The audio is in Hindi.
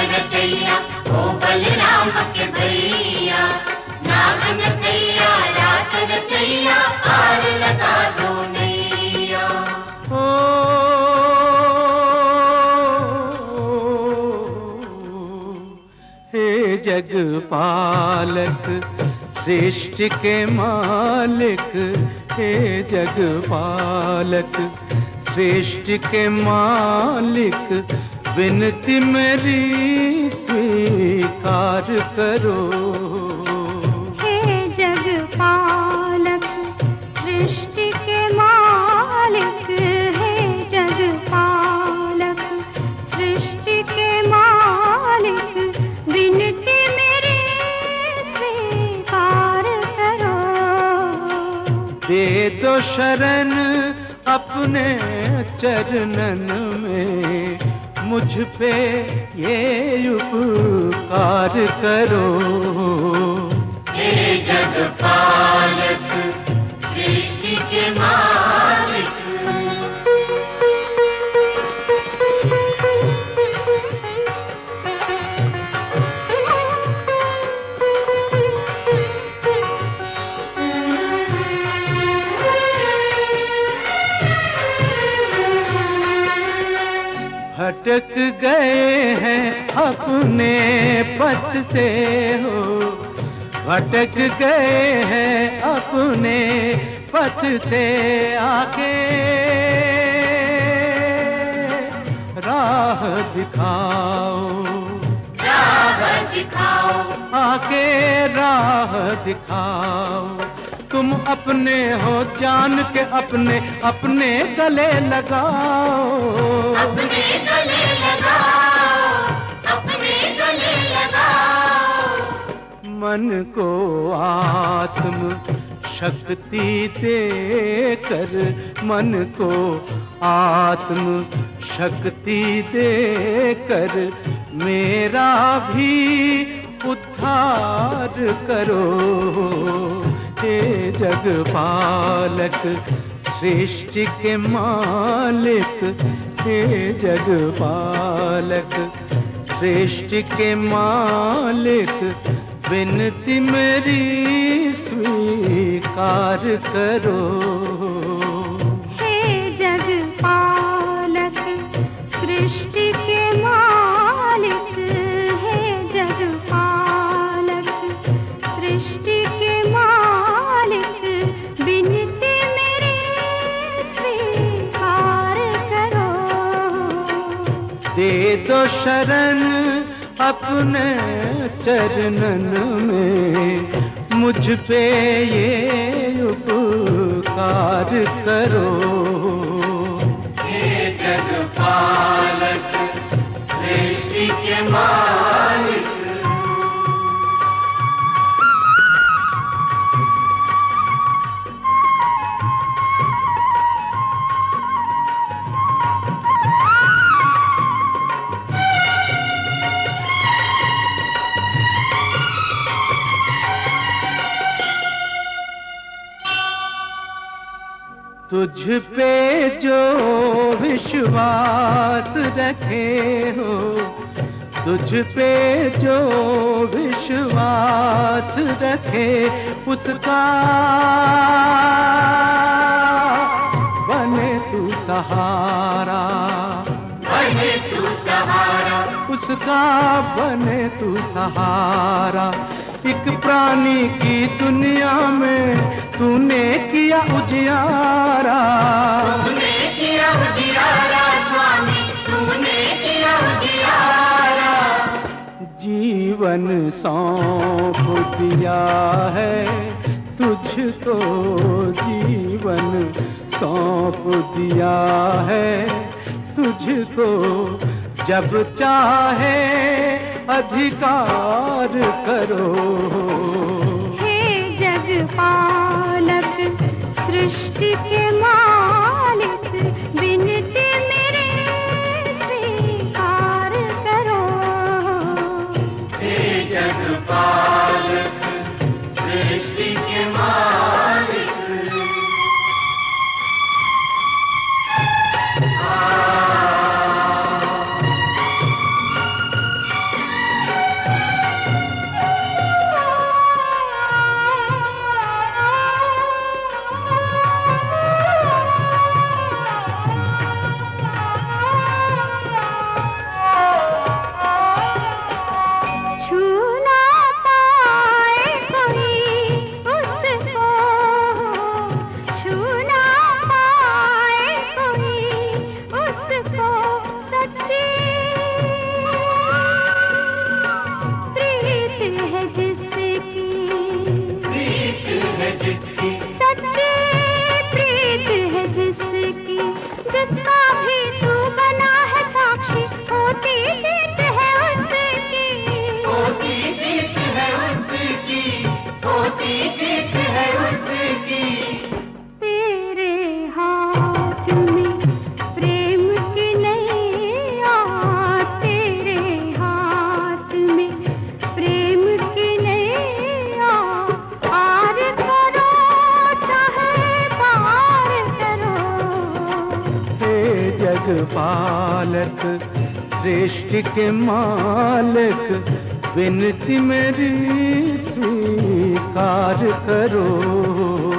रचैया ओ बलराम के भैया, नागन भैया रास रचैया पार लगा दो नैया। हे जगपालक सृष्टि के मालिक, हे जगपालक सृष्टि के मालिक, विनती मेरी स्वीकार करो। हे जगपालक सृष्टि के मालिक, हे जगपालक सृष्टि के मालिक, विनती मेरी स्वीकार करो। दे दो शरण अपने चरणन में, मुझ पे ये उपकार करो। हे जगपालक सृष्टि के मालिक, भटक गए हैं अपने पथ से हो, भटक गए हैं अपने पथ से, आके राह दिखाओ, राह दिखाओ, आके राह दिखाओ। तुम अपने हो जान के अपने अपने गले लगाओ, अपने गले लगाओ, अपने गले लगाओ। मन को आत्म शक्ति देकर, मन को आत्म शक्ति देकर, मेरा भी उद्धार करो। हे जगपालक सृष्टि के मालिक, हे जगपालक सृष्टि के मालिक, विनती मेरी स्वीकार करो। हे जगपालक सृष्टि के मालिक, हे जगपालक सृष्टि के मालिक, विनती मेरी स्वीकार करो। दे दो शरण अपने चरणन में, मुझ पे ये उपकार करो। हे जगपालक सृष्टि के मालिक, तुझ पे जो विश्वास रखे हो, तुझ पे जो विश्वास रखे, उसका बने तू सहारा, बने तू सहारा, उसका बने तू सहारा। एक प्राणी की दुनिया में तूने किया उजियारा, तूने किया उजियारा स्वामी, तूने किया उजियारा। जीवन सौंप दिया है तुझको, जीवन सौंप दिया है तुझको, जब चाहे अधिकार करो। हे जगपालक सृष्टि के मालिक, विनती मेरी स्वीकार करो। हे जगपालक सृष्टि के मालिक, पालक सृष्टि के मालिक, विनती मेरी स्वीकार करो।